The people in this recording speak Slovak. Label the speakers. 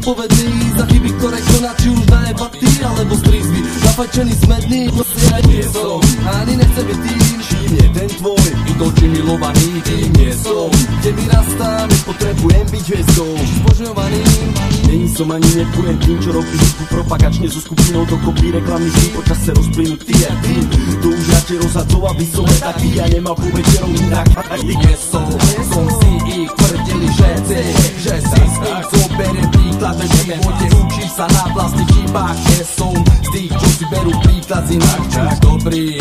Speaker 1: zodpovedný za chyby, ktoré koná, či už na ebaty alebo strizby. Zafajčený, smedný, proste aj nie som. Ani nechcem byť tým, čím je ten tvoj idolčí milovaný, tým nie som. Kde vyrastám, nepotrebujem byť hviezdou, zbožňovaný. Není som ani nebujem tým, čo robí hudbu propagačne so skupinou dokopy reklamných dní, počas sa rozplynú tie tým. To už radšej rozhadzov, aby som taký, ja nemal po večerov inak. Nie som si ich tvrdili, že si z nich zoberiem príklad v živote, učíš sa na vlastných chybách. Nie som z tých, čo si berú príklad z inak, čo už dobrý.